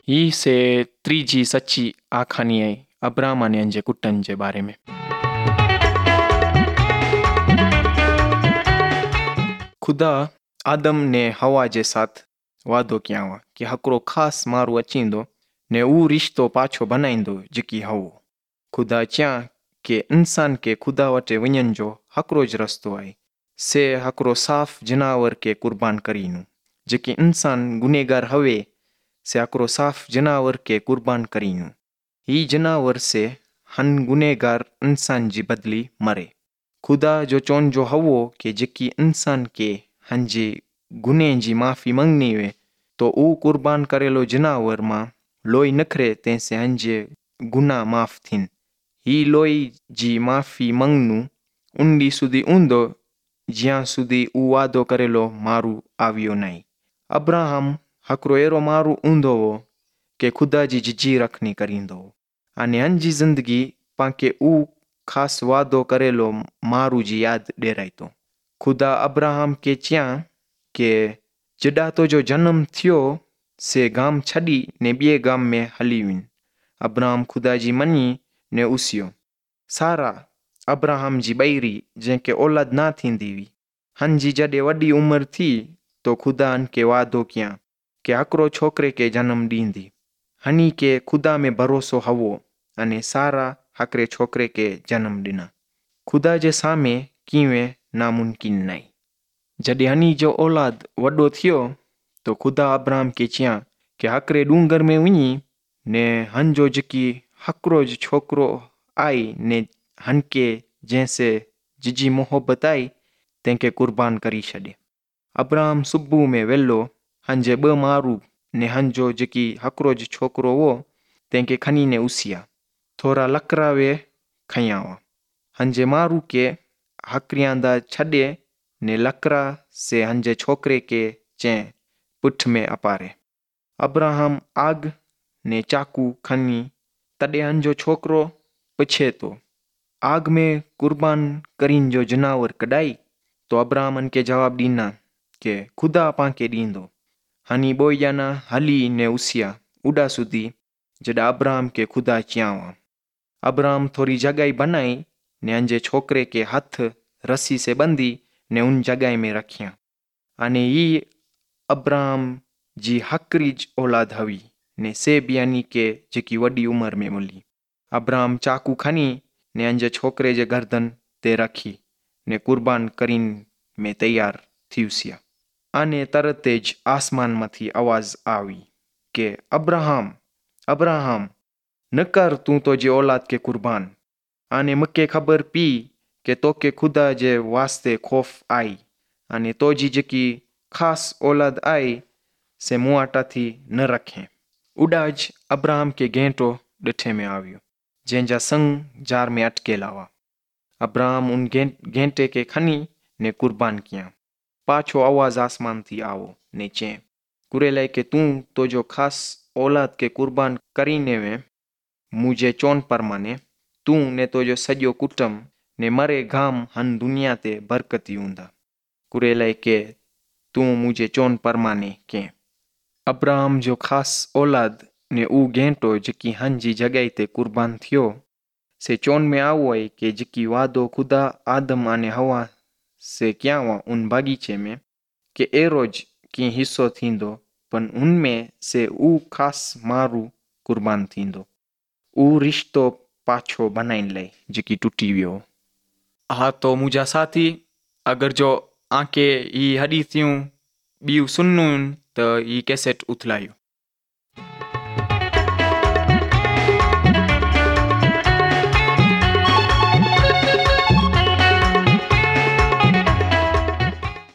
ही से त्रीजी सच्ची आखानी आई अब्राहम अने अंजे कुटन जे बारे में। खुदा आदम ने हवा जे साथ वादो किया हुआ कि हकरो खास मारू अचींदो ने ऊ रिश्तो पाछो बनाईंदो जेकी हवो। खुदा च्या के इंसान के खुदा वटे वञण जो हकरो ज रस्तो आहे। से हकरो साफ जनावर के कुर्बान करीनू। जेकी इंसान गुनेगार हवे से हकरो साफ जनावर के कुर्बान करीनू। ही जनावर से हन गुनेगार इंसान जी बदली मरे। खुदा जो चोन जो हवो के जेकी इंसान के हंजे गुने जी माफ़ी मंगनी वे तो ऊ कुर्बान करेलो जनावर मां लोई नखरे तेंसे हंजे गुना माफ़ थिन। ही लोई जी माफ़ी मंगनू उंडी सुधी ऊंदो ज्यां सुधी ऊ वादो करेलो मारू आवियो नहीं। अब्राहम हकरो एरो मारू ऊंदो वो के खुदा जी जिजी रखनी करींदो अने हंजी जिंदगी पाके ऊ खास वादो करेलो मारू जी याद डेराइतो। खुदा अब्राहम के च्या के जडा तो जो जन्म थियो से गाम छड़ी ने बिए गाम में हली विन। अब्राहम खुदा जी मनी ने उसियो। सारा अब्राहम जी बैरी जंहिंखे औलाद ना थींदी हुई हंजी जॾे वॾी उमिरि थी तो खुदा के वादो किया के हकरो छोकरे के जन्म ॾींदी। हनी के खुदा में भरोसो हवो अने सारा हकरे छोकरे के जन्म ॾिना। खुदा जे सामे कीवे नामुमकिन नहीं। जॾे हनी जो औलाद वॾो थियो तो खुदा अब्राहम के चिया के हकरे डूंगर में वञी ने हंजो जेकी हकरो जो छोकरो आई ने हनके जैसे जिजी मोहब्बत आई तंहिंखे कुर्बान करी छॾे। अब्राहम सुबुह में वेलो हंजे ॿ मारू ने हंजो जेकी हकरो जो छोकरो वो तंहिंखे खनी ने उसिया। थोरा लकड़ा वे खया हुआ। हंजे मारू के हकरियांदा छॾे ने लकड़ा से हंजे छोकरे के चें पुठ में अपारे। अब्राहम आग ने चाकू खनी तॾे हंजो छोकरो पुछे तो आग में कुर्बान करीन जो जनावर कढाई तो अब्राहमन के जवाब ॾीना के खुदा पांके ॾींदो। हनी ॿोई ॼणा हली ने उसिया उॾा सुधी जॾा अब्राहम के खुदा चिया हुआ। अब्राहम थोड़ी जॻह बनाई ने हंजे छोकरे के हथ रस्सी से बंधी ने उन जॻह में रखिया। अने ही अब्राहम जी हकरी औलाद हवी ने से भी यानी के जेकी वॾी उमिरि में मुली। अब्राहम चाकू खनी ने हंजे छोकरे जे गर्दन ते रखी ने कुर्बान करीन में तैयार थी उसिया। अने तरतेज आसमान मथी आवाज आवी के अब्राहम अब्राहम न कर तू तो जे औलाद के कुर्बान। अने मके खबर पी के तोके खुदा जे वास्ते खौफ आई अने तो जी जेकी खास औलाद आई से मुआटा थी न रखें। उडाज अब्राहम के घेंटो ॾिठे में आवियो जंहिंजा संग जार में अटकेला हुआ। अब्राहम उन घेंटे के खनी ने कुर्बान किया। पाछो आवाज आसमान थी आवो ने चें कुरेले के तू तो जो खास औलाद के कुर्बान करीने में मुझे चोन परमाने तू ने तो जो सॼो कुटुंब ने मरे गाम हन दुनिया ते बरकती हूंदा। कुरेले के तू मुझे चोन परमाने के अब्राहम जो खास औलाद ने ऊ घेंटो जेकी हन जी जॻह ते कुर्बान थियो से चोन में आवो है के जेकी वादो खुदा आदम अने हवा से क्या हुआ उन बागीचे में के ए रोज की हिस्सो थींदो पन उनमें से ऊ खास मारू कुर्बान थींदो। ऊ रिश्तो पाछो बनाइन ले जेकी टूटी वियो। हाँ तो मुझा साथी अगर जो आके ई हडी थियूं ॿियूं सुनूं त ई कैसेट उथलायो।